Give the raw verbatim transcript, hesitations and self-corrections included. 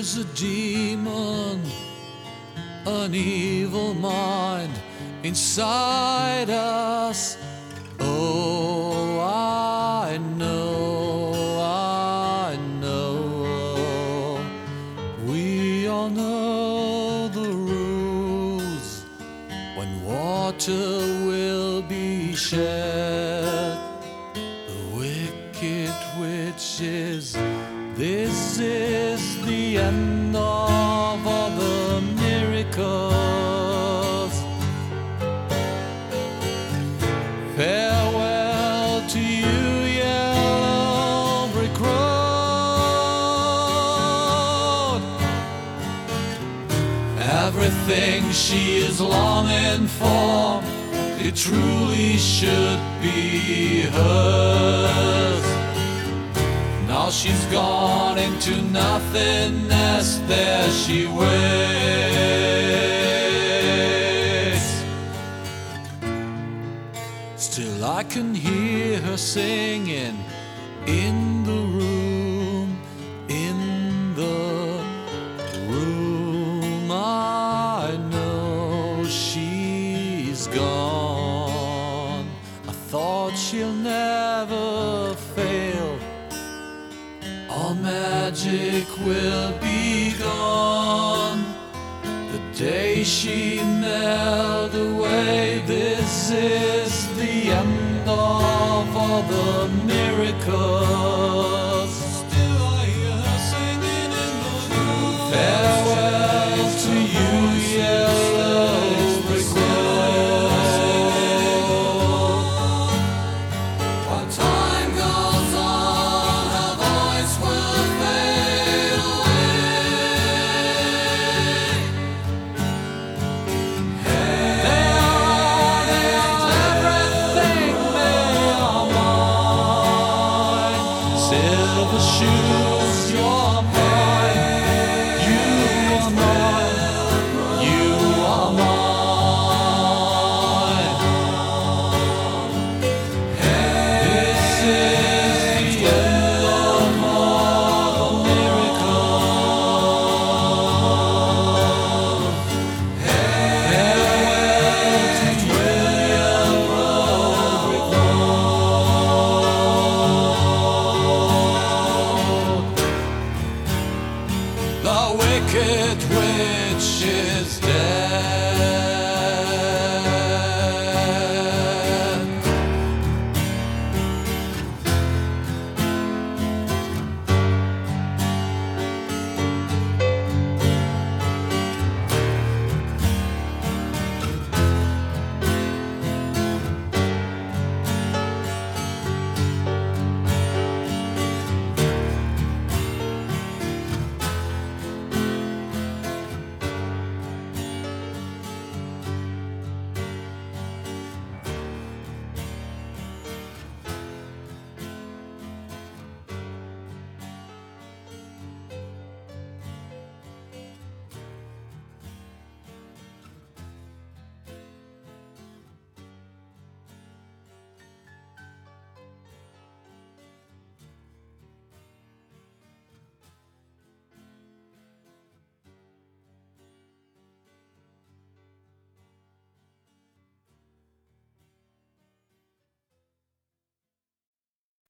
is a demon, an evil mind inside us. Oh, I know, I know. We all know the rules when water will be shed. The wicked witches, this is the end of all the miracles. Farewell to you, yellow brick road. Everything she is longing for, it truly should be hers. Now she's gone into nothingness, there she waits. Still I can hear her singing in the room, in the room. I know she's gone. I thought she'll never fail. All magic will be gone the day she melted away. This is the end of all the miracles. Still I hear her singing in the room. Farewell to you, yellow brick road. While time goes on, her voice will fade away. They are, they are everything, they are mine. Silver shoes, you're mine. You are mine. You are mine. This is the end of all the miracles. Farewell to William Roderick Road. The wicked witch is dead.